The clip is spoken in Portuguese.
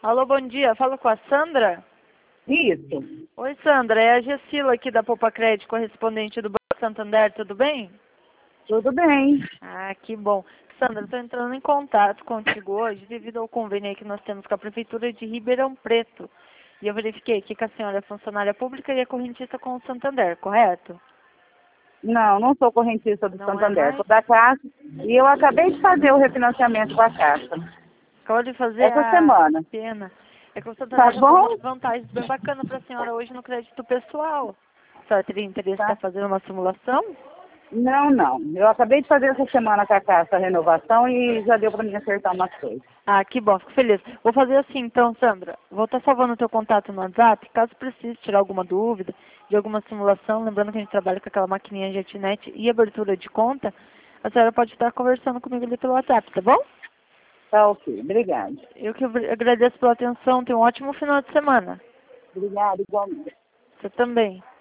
Alô, bom dia. Falo com a Sandra? Isso. Oi, Sandra. É a Gessila aqui da Poupa Crédito, correspondente do Banco Santander. Tudo bem? Tudo bem. Ah, que bom. Sandra, estou entrando em contato contigo hoje devido ao convênio aí que nós temos com a Prefeitura de Ribeirão Preto. E eu verifiquei aqui que a senhora é funcionária pública e é correntista com o Santander, correto? Não, não sou correntista do Não é Santander, mais? sou da Caixa. E eu acabei de fazer o refinanciamento com a Caixa. Acabou de fazer Essa a semana. pena. É que o Tá Santander já tem bom? umas vantagens bem bacanas para a senhora hoje no crédito pessoal. A senhora teria interesse em Tá. estar fazendo uma simulação? Não, não. Eu acabei de fazer essa semana com a Caixa a renovação e já deu para mim acertar umas coisas. Ah, que bom, fico feliz. Vou fazer assim então, Sandra. Vou estar salvando o teu contato no WhatsApp, caso precise tirar alguma dúvida de alguma simulação, lembrando que a gente trabalha com aquela maquininha JetNet e abertura de conta, a senhora pode estar conversando comigo ali pelo WhatsApp, tá bom? Tá ok. Obrigada. Eu que agradeço pela atenção, tenha um ótimo final de semana. Obrigada, igualmente. Você também.